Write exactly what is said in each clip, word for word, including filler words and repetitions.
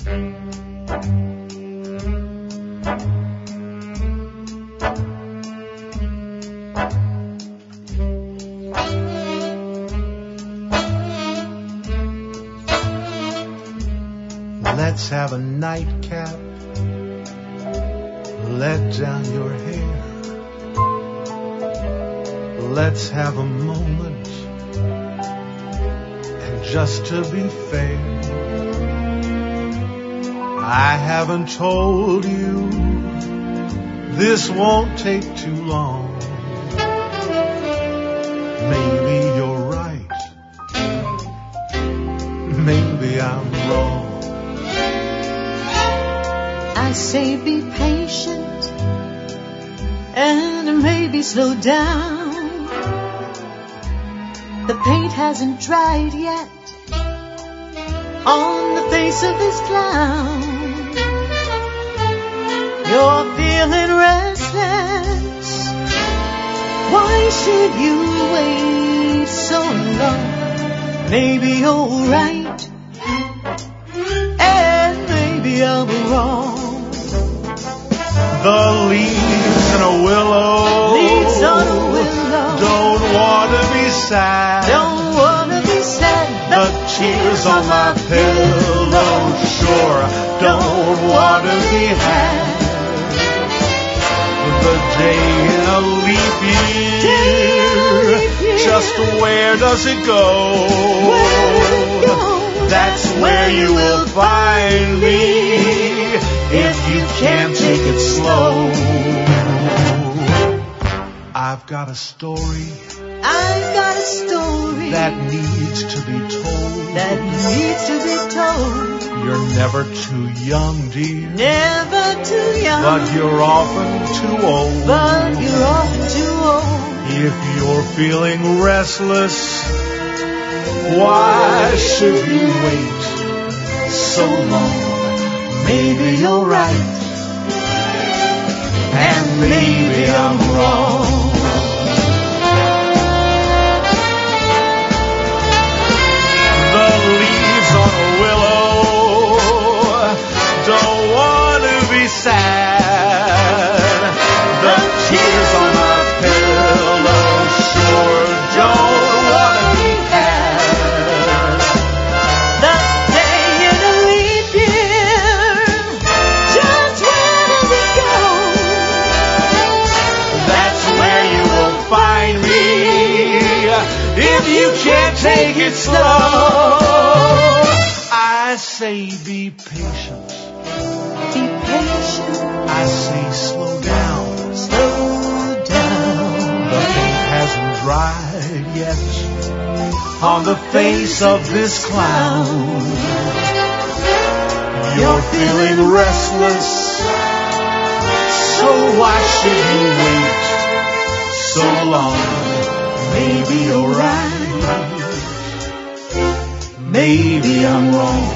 Let's have a nightcap. Let down your hair. Let's have a moment. And just to be fair, I haven't told you this won't take too long. Maybe you're right. Maybe I'm wrong. I say be patient and maybe slow down. The paint hasn't dried yet on the face of this clown. You're feeling restless. Why should you wait so long? Maybe you're right and maybe I'm wrong. The leaves in a willow, leaves on a willow don't want to be sad. Don't want to be sad. The tears on my pillow sure don't want to be had. The day in a leap year, just where does it go? That's where you will find me if you can't take it slow. I've got a story. I've got a story that needs to be told. That needs to be told. You're never too young, dear. Never too young. But you're often too old. But you're often too old. If you're feeling restless, why should you wait so long? Maybe you're right, and maybe I'm wrong. The leaves on a willow don't want to be sad. The tears on my pillow sure don't want to be had. The day in a leap year, just where does it go? That's where you will find me if you can't take it slow. I say be patient. Be patient. I say slow down. Slow down. The paint hasn't dried yet on the face of this clown. You're feeling restless, so why should you wait so long? Maybe you're right. Maybe I'm wrong.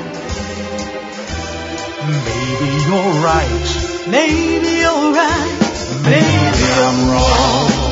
Maybe you're right. Maybe you're right. Maybe I'm wrong.